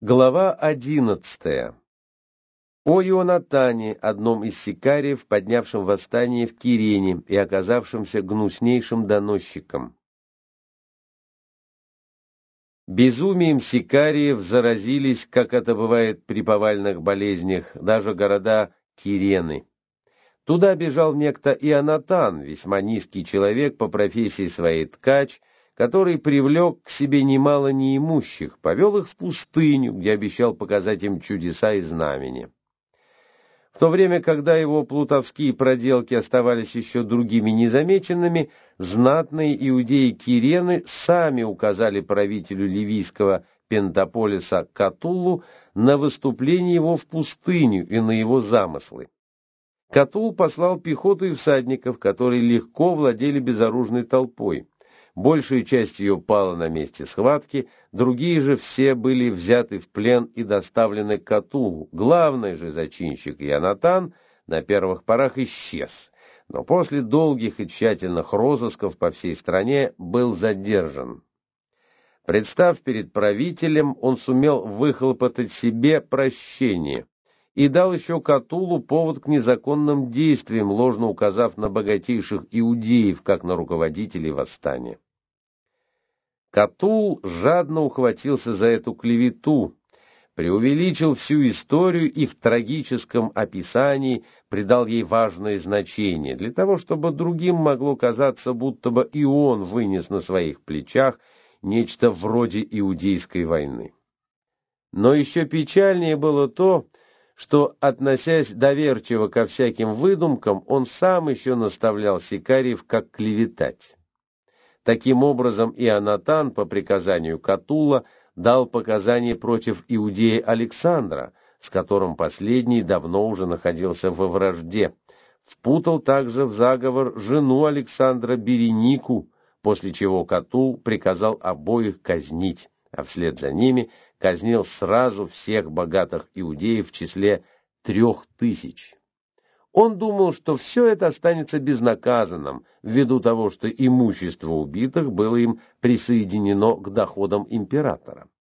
Глава 11. О Ионатане, одном из сикариев, поднявшем восстание в Кирене и оказавшемся гнуснейшим доносчиком. Безумием сикариев заразились, как это бывает при повальных болезнях, даже города Кирены. Туда бежал некто Ионатан, весьма низкий человек, по профессии своей ткач, который привлек к себе немало неимущих, повел их в пустыню, где обещал показать им чудеса и знамения. В то время, когда его плутовские проделки оставались еще другими незамеченными, знатные иудеи Кирены сами указали правителю ливийского Пентаполиса Катуллу на выступление его в пустыню и на его замыслы. Катул послал пехоту и всадников, которые легко владели безоружной толпой. Большая часть ее пала на месте схватки, другие же все были взяты в плен и доставлены к Катулу. Главный же зачинщик Ионатан на первых порах исчез, но после долгих и тщательных розысков по всей стране был задержан. Представ перед правителем, он сумел выхлопотать себе прощение и дал еще Катулу повод к незаконным действиям, ложно указав на богатейших иудеев, как на руководителей восстания. Катул жадно ухватился за эту клевету, преувеличил всю историю и в трагическом описании придал ей важное значение, для того, чтобы другим могло казаться, будто бы и он вынес на своих плечах нечто вроде иудейской войны. Но еще печальнее было то, что, относясь доверчиво ко всяким выдумкам, он сам еще наставлял сикариев, как клеветать. Таким образом, Ионатан по приказанию Катулла дал показания против иудея Александра, с которым последний давно уже находился во вражде, впутал также в заговор жену Александра Беренику, после чего Катул приказал обоих казнить, а вслед за ними казнил сразу всех богатых иудеев в числе 3000. Он думал, что все это останется безнаказанным, ввиду того, что имущество убитых было им присоединено к доходам императора.